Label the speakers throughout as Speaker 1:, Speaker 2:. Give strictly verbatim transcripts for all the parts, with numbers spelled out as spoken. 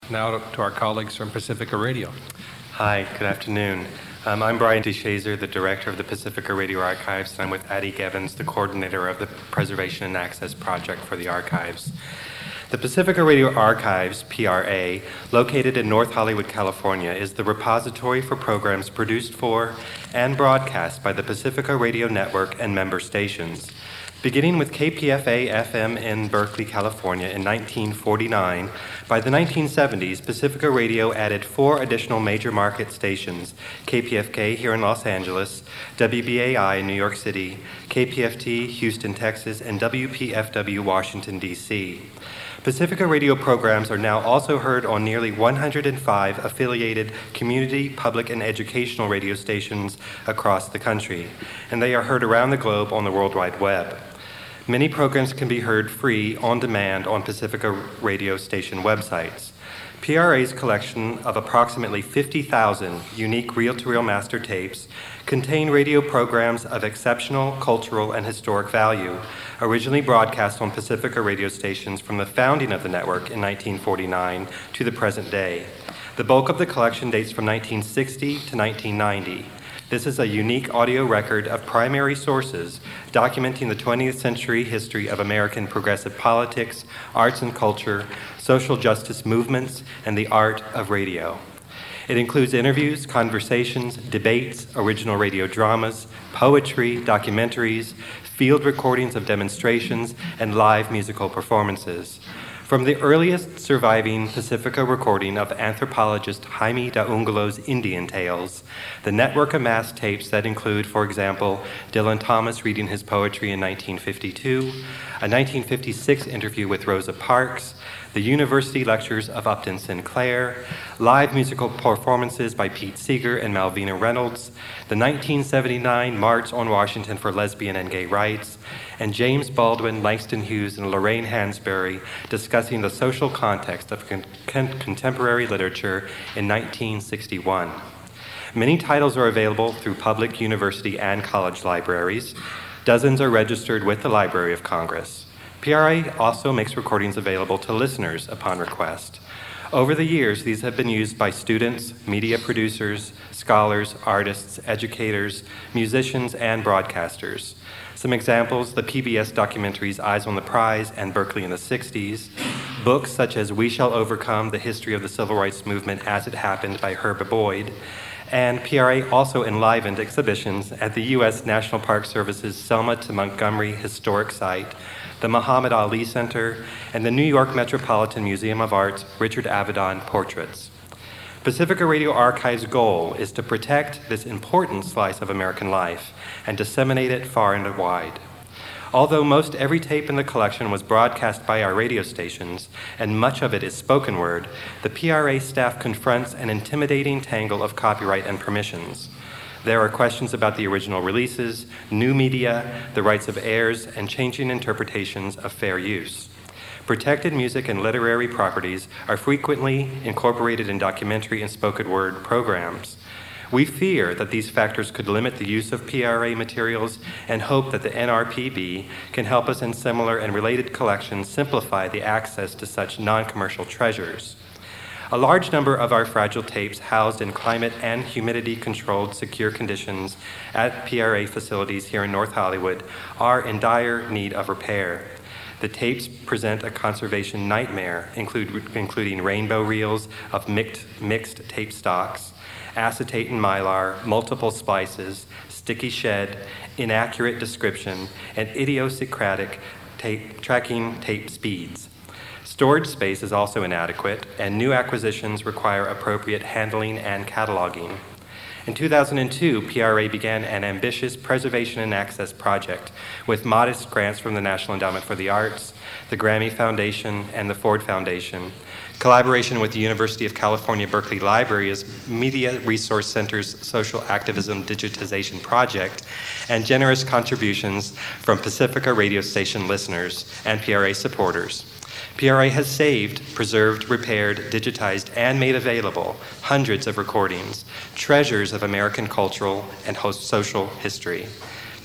Speaker 1: Now to our colleagues from Pacifica Radio.
Speaker 2: Hi, good afternoon. Um, I'm Brian DeShazer, the director of the Pacifica Radio Archives, and I'm with Addie Gevins, the coordinator of the Preservation and Access Project for the Archives. The Pacifica Radio Archives, P R A, located in North Hollywood, California, is the repository for programs produced for and broadcast by the Pacifica Radio Network and member stations. Beginning with K P F A F M in Berkeley, California in nineteen forty-nine, by the nineteen seventies, Pacifica Radio added four additional major market stations: K P F K here in Los Angeles, W B A I in New York City, K P F T Houston, Texas, and W P F W Washington, D C Pacifica Radio programs are now also heard on nearly one hundred five affiliated community, public, and educational radio stations across the country, and they are heard around the globe on the World Wide Web. Many programs can be heard free on demand on Pacifica radio station websites. P R A's collection of approximately fifty thousand unique reel-to-reel master tapes contain radio programs of exceptional cultural and historic value, originally broadcast on Pacifica radio stations from the founding of the network in nineteen forty-nine to the present day. The bulk of the collection dates from nineteen sixty to nineteen ninety. This is a unique audio record of primary sources documenting the twentieth century history of American progressive politics, arts and culture, social justice movements, and the art of radio. It includes interviews, conversations, debates, original radio dramas, poetry, documentaries, field recordings of demonstrations, and live musical performances. From the earliest surviving Pacifica recording of anthropologist Jaime da Ungalo's Indian Tales, the network amassed tapes that include, for example, Dylan Thomas reading his poetry in nineteen fifty-two, a nineteen fifty-six interview with Rosa Parks, the university lectures of Upton Sinclair, live musical performances by Pete Seeger and Malvina Reynolds, the nineteen seventy-nine March on Washington for Lesbian and Gay Rights, and James Baldwin, Langston Hughes, and Lorraine Hansberry discussing the social context of con- con- contemporary literature in nineteen sixty-one. Many titles are available through public university and college libraries. Dozens are registered with the Library of Congress. P R A also makes recordings available to listeners upon request. Over the years, these have been used by students, media producers, scholars, artists, educators, musicians, and broadcasters. Some examples: the P B S documentaries Eyes on the Prize and Berkeley in the sixties, books such as We Shall Overcome: The History of the Civil Rights Movement as It Happened by Herb Boyd, and P R A also enlivened exhibitions at the U S National Park Service's Selma to Montgomery Historic Site, the Muhammad Ali Center, and the New York Metropolitan Museum of Art's Richard Avedon Portraits. Pacifica Radio Archive's goal is to protect this important slice of American life and disseminate it far and wide. Although most every tape in the collection was broadcast by our radio stations, and much of it is spoken word, the P R A staff confronts an intimidating tangle of copyright and permissions. There are questions about the original releases, new media, the rights of heirs, and changing interpretations of fair use. Protected music and literary properties are frequently incorporated in documentary and spoken word programs. We fear that these factors could limit the use of P R A materials and hope that the N R P B can help us in similar and related collections simplify the access to such non-commercial treasures. A large number of our fragile tapes housed in climate and humidity-controlled secure conditions at P R A facilities here in North Hollywood are in dire need of repair. The tapes present a conservation nightmare, include, including rainbow reels of mixed, mixed tape stocks, acetate and mylar, multiple splices, sticky shed, inaccurate description, and idiosyncratic tape, tracking tape speeds. Storage space is also inadequate, and new acquisitions require appropriate handling and cataloging. In two thousand two, P R A began an ambitious preservation and access project with modest grants from the National Endowment for the Arts, the Grammy Foundation, and the Ford Foundation, collaboration with the University of California, Berkeley Library's Media Resource Center's Social Activism Digitization Project, and generous contributions from Pacifica radio station listeners and P R A supporters. P R A has saved, preserved, repaired, digitized, and made available hundreds of recordings, treasures of American cultural and social history.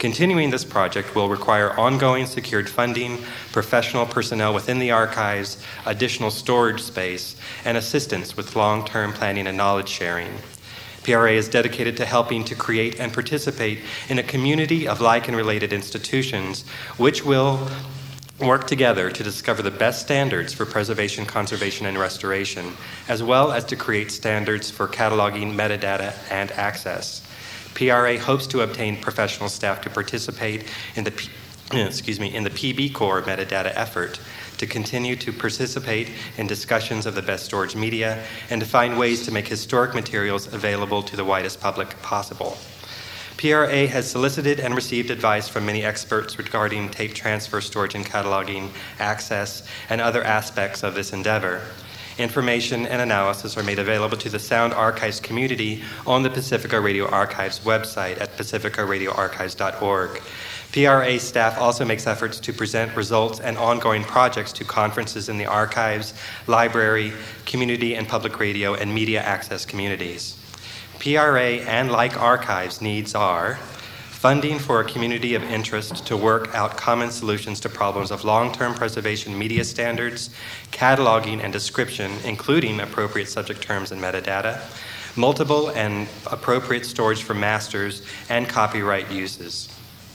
Speaker 2: Continuing this project will require ongoing secured funding, professional personnel within the archives, additional storage space, and assistance with long-term planning and knowledge sharing. P R A is dedicated to helping to create and participate in a community of like and related institutions which will work together to discover the best standards for preservation, conservation, and restoration, as well as to create standards for cataloging, metadata, and access. P R A hopes to obtain professional staff to participate in the P- excuse me, in the P B Corps metadata effort, to continue to participate in discussions of the best storage media, and to find ways to make historic materials available to the widest public possible. P R A has solicited and received advice from many experts regarding tape transfer, storage, and cataloging, access, and other aspects of this endeavor. Information and analysis are made available to the Sound Archives community on the Pacifica Radio Archives website at pacifica radio archives dot org. P R A staff also makes efforts to present results and ongoing projects to conferences in the archives, library, community and public radio, and media access communities. P R A and like archives needs are funding for a community of interest to work out common solutions to problems of long-term preservation media standards, cataloging and description, including appropriate subject terms and metadata, multiple and appropriate storage for masters, and copyright uses.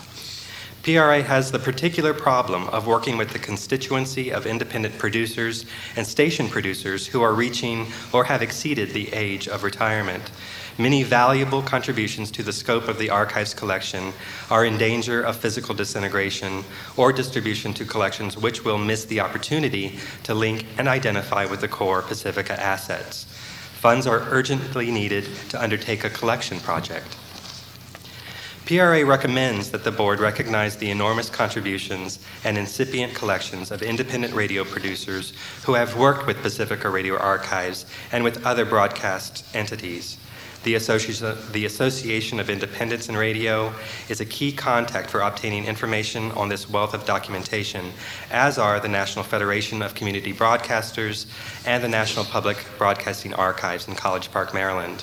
Speaker 2: P R A has the particular problem of working with the constituency of independent producers and station producers who are reaching or have exceeded the age of retirement. Many valuable contributions to the scope of the archives collection are in danger of physical disintegration or distribution to collections which will miss the opportunity to link and identify with the core Pacifica assets. Funds are urgently needed to undertake a collection project. P R A recommends that the board recognize the enormous contributions and incipient collections of independent radio producers who have worked with Pacifica Radio Archives and with other broadcast entities. The Association, the Association of Independents in Radio is a key contact for obtaining information on this wealth of documentation, as are the National Federation of Community Broadcasters and the National Public Broadcasting Archives in College Park, Maryland.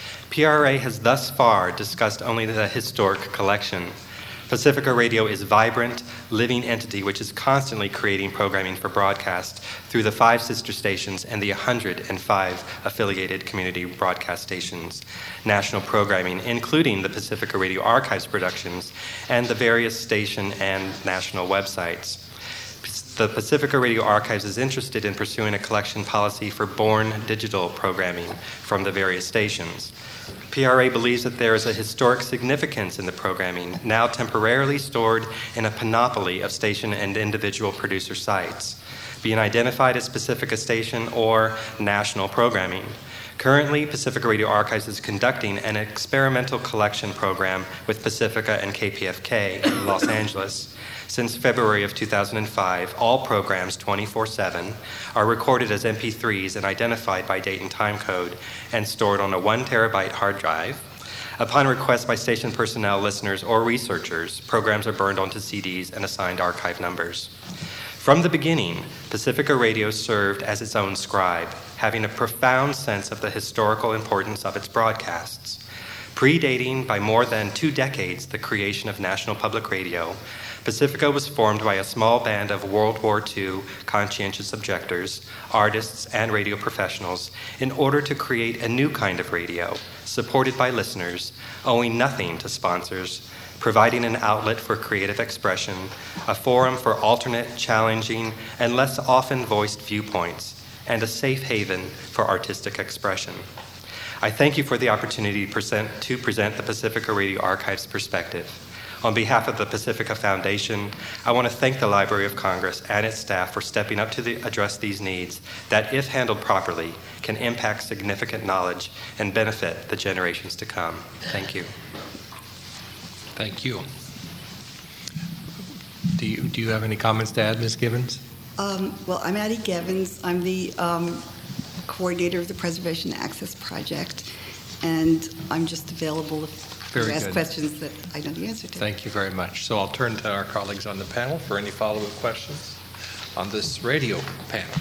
Speaker 2: P R A has thus far discussed only the historic collection. Pacifica Radio is a vibrant, living entity which is constantly creating programming for broadcast through the five sister stations and the one hundred five affiliated community broadcast stations, national programming, including the Pacifica Radio Archives productions, and the various station and national websites. The Pacifica Radio Archives is interested in pursuing a collection policy for born digital programming from the various stations. P R A believes that there is a historic significance in the programming, now temporarily stored in a panoply of station and individual producer sites, being identified as Pacifica Station or national programming. Currently, Pacifica Radio Archives is conducting an experimental collection program with Pacifica and K P F K in Los Angeles. Since February of two thousand five, all programs twenty-four seven are recorded as M P threes and identified by date and time code and stored on a one terabyte hard drive. Upon request by station personnel, listeners, or researchers, programs are burned onto C Ds and assigned archive numbers. From the beginning, Pacifica Radio served as its own scribe, having a profound sense of the historical importance of its broadcasts. Predating by more than two decades the creation of National Public Radio, Pacifica was formed by a small band of World War Two conscientious objectors, artists, and radio professionals in order to create a new kind of radio, supported by listeners, owing nothing to sponsors, providing an outlet for creative expression, a forum for alternate, challenging, and less often voiced viewpoints, and a safe haven for artistic expression. I thank you for the opportunity to present, to present the Pacifica Radio Archives perspective. On behalf of the Pacifica Foundation, I want to thank the Library of Congress and its staff for stepping up to the, address these needs that, if handled properly, can impact significant knowledge and benefit the generations to come. Thank you.
Speaker 1: Thank you. Do you, do you have any comments to add, Miz Givens?
Speaker 3: Um, well, I'm Addie Givens. I'm the um, coordinator of the Preservation Access Project, and I'm just available if
Speaker 1: Very
Speaker 3: you ask
Speaker 1: good.
Speaker 3: questions that I know the answer to.
Speaker 1: Thank you very much. So I'll turn to our colleagues on the panel for any follow-up questions on this radio panel.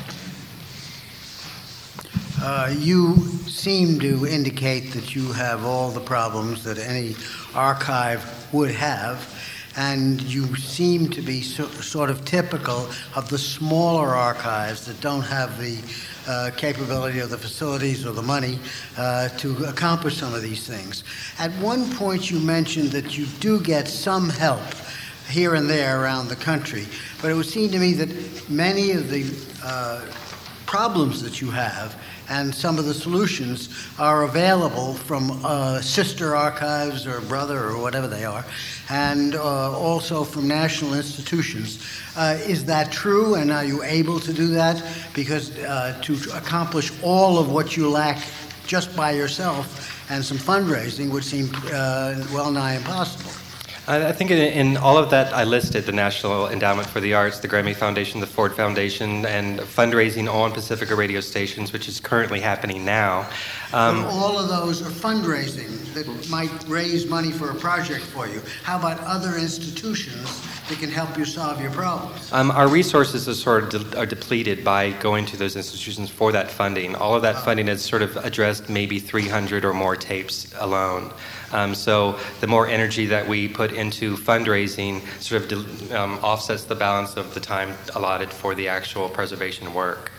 Speaker 4: Uh, you seem to indicate that you have all the problems that any archive would have. And you seem to be so, sort of typical of the smaller archives that don't have the uh, capability or the facilities or the money uh, to accomplish some of these things. At one point you mentioned that you do get some help here and there around the country, but it would seem to me that many of the uh, problems that you have and some of the solutions are available from uh, sister archives or brother or whatever they are, and uh, also from national institutions. Uh, is that true, and are you able to do that? Because uh, to accomplish all of what you lack just by yourself and some fundraising would seem uh, well nigh impossible.
Speaker 2: I think in, in all of that I listed, the National Endowment for the Arts, the Grammy Foundation, the Ford Foundation, and fundraising on Pacifica radio stations, which is currently happening now. Um,
Speaker 4: But all of those are fundraising that might raise money for a project for you. How about other institutions that can help you solve your problems?
Speaker 2: Um, our resources are sort of de- are depleted by going to those institutions for that funding. All of that funding has sort of addressed maybe three hundred or more tapes alone. Um, so the more energy that we put into fundraising sort of de- um, offsets the balance of the time allotted for the actual preservation work.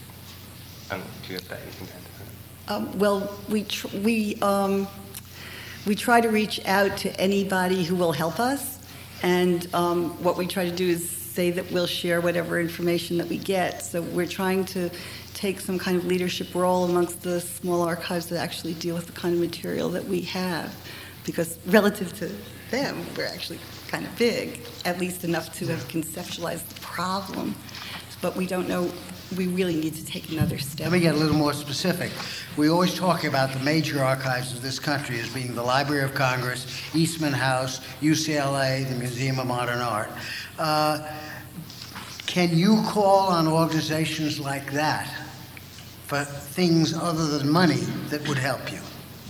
Speaker 2: Um, do you have anything to add to that?
Speaker 3: Um, well, we tr- we um, we try to reach out to anybody who will help us, and um, what we try to do is say that we'll share whatever information that we get. So we're trying to take some kind of leadership role amongst the small archives that actually deal with the kind of material that we have, because relative to them, we're actually kind of big, at least enough to have conceptualized the problem. But we don't know. We really need to take another step.
Speaker 4: Let me get a little more specific. We always talk about the major archives of this country as being the Library of Congress, Eastman House, U C L A, the Museum of Modern Art. Uh, can you call on organizations like that for things other than money that would help you?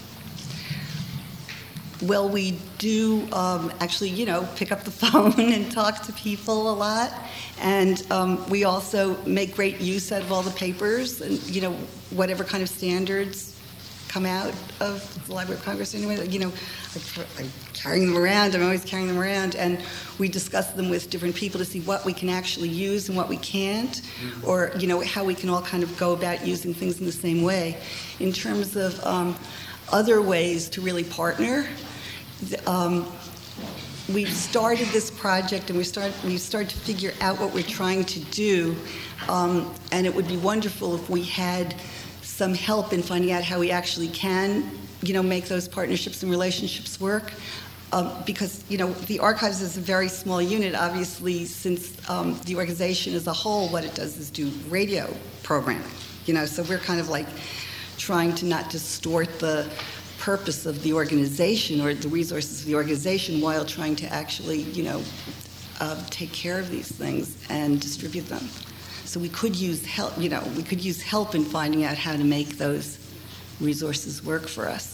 Speaker 3: Well, we do um, actually, you know, pick up the phone and talk to people a lot. And um, we also make great use out of all the papers and, you know, whatever kind of standards come out of the Library of Congress anyway. You know, I, I'm carrying them around. I'm always carrying them around. And we discuss them with different people to see what we can actually use and what we can't, or, you know, how we can all kind of go about using things in the same way. In terms of um, other ways to really partner, um, we've started this project and we start we started to figure out what we're trying to do, um, and it would be wonderful if we had some help in finding out how we actually can, you know, make those partnerships and relationships work. Um, because, you know, the archives is a very small unit. Obviously, since um, the organization as a whole, what it does is do radio programming. You know, so we're kind of like trying to not distort the purpose of the organization or the resources of the organization while trying to actually, you know, uh, take care of these things and distribute them. So we could use help, you know, we could use help in finding out how to make those resources work for us.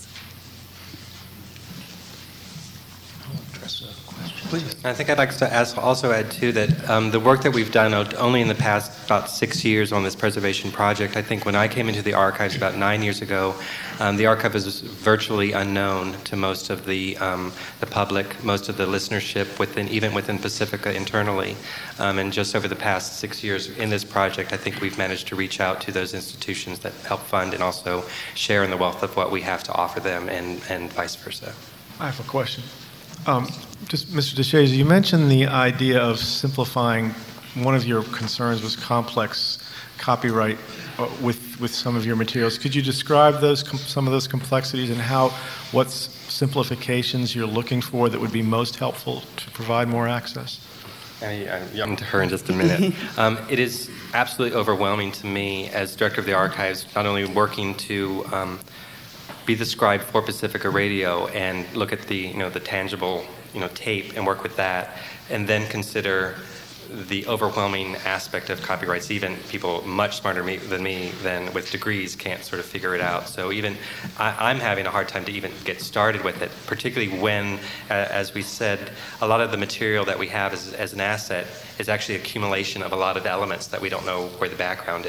Speaker 2: I think I'd like to ask, also add, too, that um, the work that we've done only in the past about six years on this preservation project, I think when I came into the archives about nine years ago, um, the archive was virtually unknown to most of the um, the public, most of the listenership, within even within Pacifica internally. Um, and just over the past six years in this project, I think we've managed to reach out to those institutions that help fund and also share in the wealth of what we have to offer them, and, and vice versa.
Speaker 5: I have a question. Um, just, Mister DeShazer, you mentioned the idea of simplifying. One of your concerns was complex copyright uh, with with some of your materials. Could you describe those com- some of those complexities and how what s- simplifications you're looking for that would be most helpful to provide more access?
Speaker 2: I, I'll come to her in just a minute. um, it is absolutely overwhelming to me as director of the archives, not only working to um, be the scribe for Pacifica Radio and look at the, you know, the tangible, you know, tape and work with that, and then consider the overwhelming aspect of copyrights. Even people much smarter me, than me than with degrees can't sort of figure it out. So even I, I'm having a hard time to even get started with it, particularly when, uh, as we said, a lot of the material that we have as, as an asset is actually accumulation of a lot of elements that we don't know where the background is.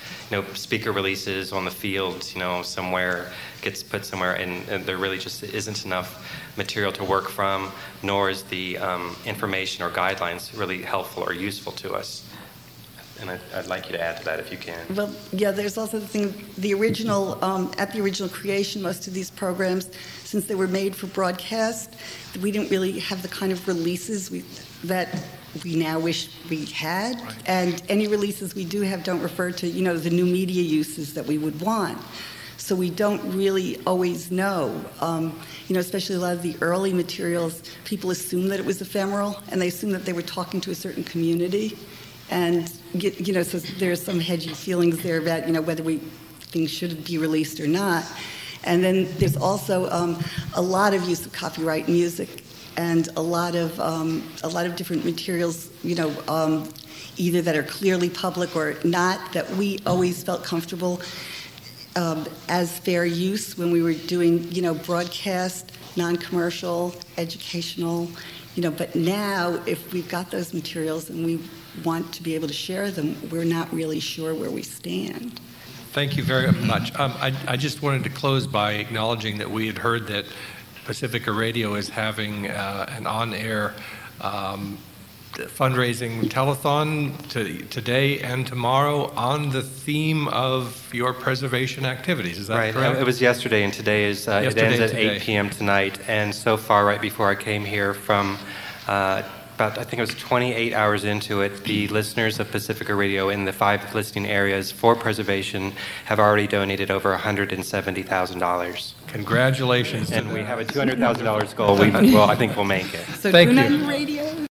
Speaker 2: you know, speaker releases on the field, you know, somewhere, gets put somewhere, and, and there really just isn't enough material to work from, nor is the um, information or guidelines really helpful or useful to us. And I'd, I'd like you to add to that if you can.
Speaker 3: Well, yeah, there's also the thing, the original, um, at the original creation, most of these programs, since they were made for broadcast, we didn't really have the kind of releases we, that we now wish we had.
Speaker 5: Right.
Speaker 3: And any releases we do have don't refer to, you know, the new media uses that we would want. So we don't really always know. Um, you know, especially a lot of the early materials, people assume that it was ephemeral, and they assume that they were talking to a certain community. And, you know, so there's some hedgy feelings there about, you know, whether we things should be released or not. And then there's also um, a lot of use of copyright music and a lot of um, a lot of different materials, you know, um, either that are clearly public or not, that we always felt comfortable um, as fair use when we were doing, you know, broadcast, non-commercial, educational, you know. But now, if we've got those materials and we want to be able to share them, we're not really sure where we stand.
Speaker 1: Thank you very much. Um, I, I just wanted to close by acknowledging that we had heard that Pacifica Radio is having uh, an on-air um, fundraising telethon to, today and tomorrow on the theme of your preservation activities. Is that
Speaker 2: right.
Speaker 1: correct?
Speaker 2: It was yesterday, and today is uh,
Speaker 1: Yesterday
Speaker 2: it ends at
Speaker 1: today.
Speaker 2: eight p.m. tonight. And so far, right before I came here from uh, about, I think it was twenty-eight hours into it, the listeners of Pacifica Radio in the five listening areas for preservation have already donated over one hundred seventy thousand dollars.
Speaker 1: Congratulations. to
Speaker 2: And we
Speaker 1: them.
Speaker 2: have a two hundred thousand dollars goal. We, well, I think we'll make it.
Speaker 3: So
Speaker 1: Thank
Speaker 3: tune
Speaker 1: you.
Speaker 3: on radio.